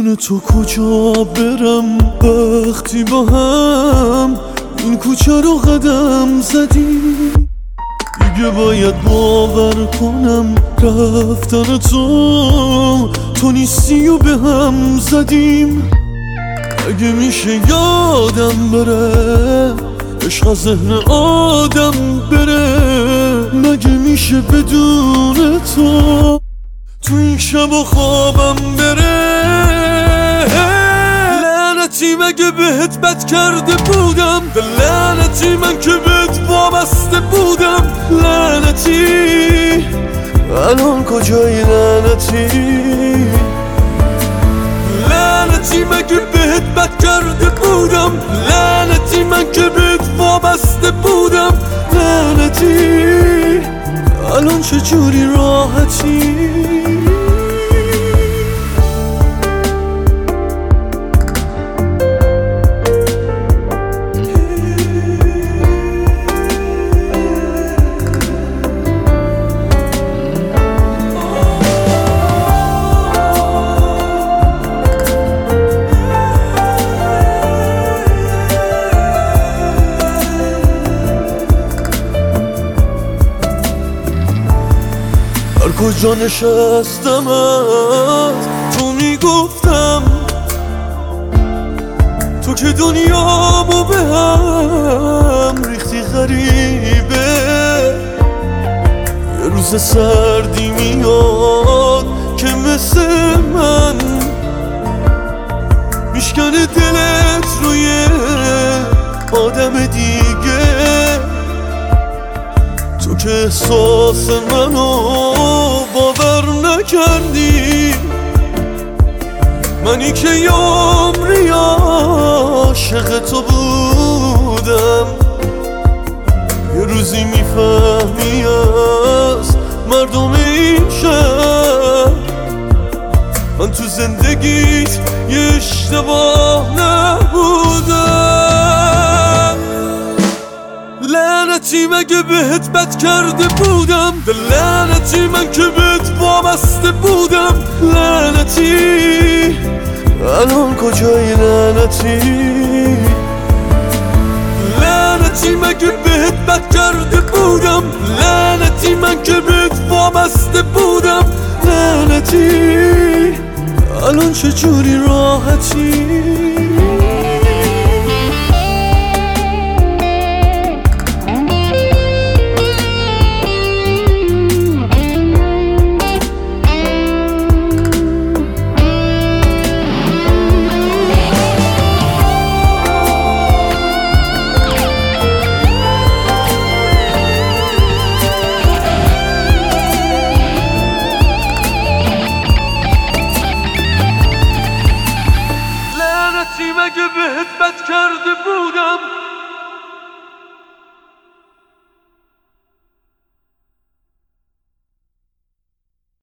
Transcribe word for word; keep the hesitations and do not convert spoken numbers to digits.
بدون تو کجا برم وقتی با هم این کوچه رو قدم زدیم؟ دیگه باید باور کنم رفتن تو تو نیستی و به هم زدیم. اگه میشه یادم بره عشق از ذهن آدم بره، مگه میشه بدون تو تو این شب و خوابم بره؟ لعنتی مگه بهت بد کرده بودم؟ لعنتی من که بهت وابسته بودم. لعنتی الان کجایی؟ لعنتی لعنتی مگه بهت بد کرده بودم؟ لعنتی من که بهت وابسته بودم. لعنتی الان چجوری راحتی؟ هر کجا نشستم از تو میگفتم تو که دنیامو به هم ریختی غریبه. یه روز سردی میاد که مثل من میشکنه دلت روی آدم دیگه. تو که احساس منو باور نکردی، منی که یه عمری عاشق تو بودم. یه روزی میفهمی از مردم این شهر من تو زندگیت یه اشتباه نبودم. لعنتی مگه بهت بد کرده بودم؟ لعنتی من که بهت وابسته بودم. لعنتی الان کجایی؟ لعنتی لعنتی مگه بهت بد کرده بودم؟ لعنتی من که بهت وابسته بودم. لعنتی الان چجوری راحتی؟ لعنتی مگه بهت بد کرده بودم؟